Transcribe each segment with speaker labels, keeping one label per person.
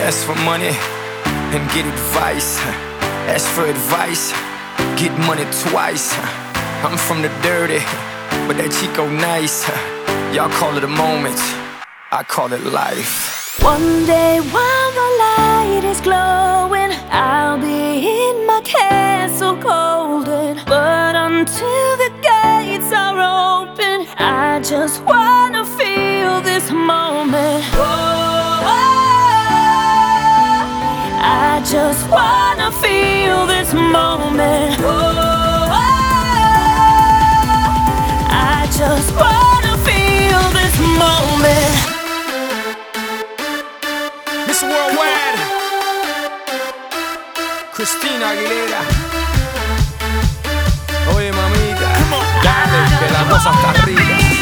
Speaker 1: Ask for money and get advice. Ask for advice, get money twice. I'm from the dirty, but that Chico nice. Y'all call it a moment, I call it life.
Speaker 2: One day while the light is glowing, I'll be in my castle golden. But until the gates are open, I just wanna feel this moment. I just wanna feel this moment. I just wanna feel this moment.
Speaker 1: Miss Worldwide, Christina Aguilera. Oye mamita, dale, que la cosa está arriba.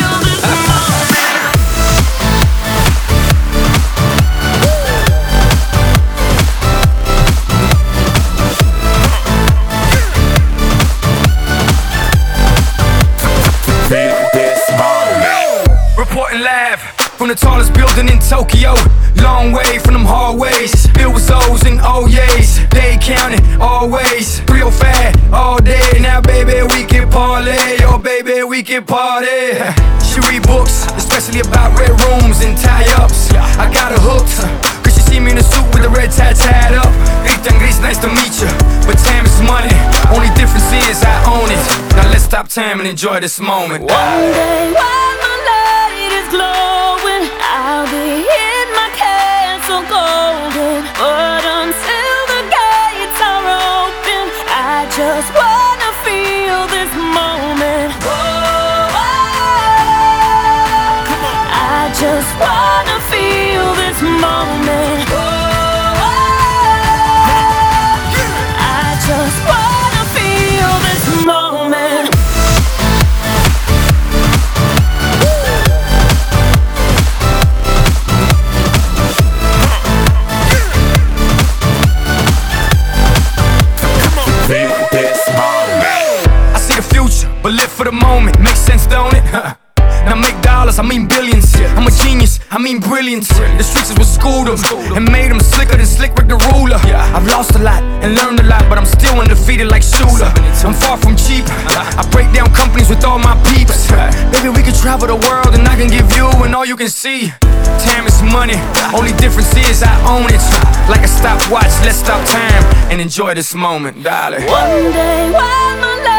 Speaker 1: Reporting live from the tallest building in Tokyo. Long way from them hallways, filled with O's and O's. They counting always, real fat all day. Now baby we can parlay, oh baby we can party. She read books, especially about red rooms and tie-ups. I got her hooked, cause she see me in a suit with a red tie tied up. Ethan Gris, nice to meet you, but time is money. Only difference is I own it. Now let's stop time and enjoy this moment.
Speaker 2: One day while my light is glowing, I'll be in my castle golden. But until the gates are open, I just wanna feel this moment. I just wanna feel this moment. I just wanna feel this moment.
Speaker 1: I see the future, but live for the moment. Makes sense, don't it? Now make dollars, I mean billions. I'm a genius, I mean brilliance. The streets is what schooled them and made them slicker than Slick Rick the ruler. I've lost a lot and learned a lot, but I'm still undefeated like Shooter. I'm far from cheap, I break down companies with all my peeps. Baby, we can travel the world and I can give you and all you can see. Time is money, only difference is I own it. Like a stopwatch, let's stop time and enjoy this moment, darling.
Speaker 2: One day while my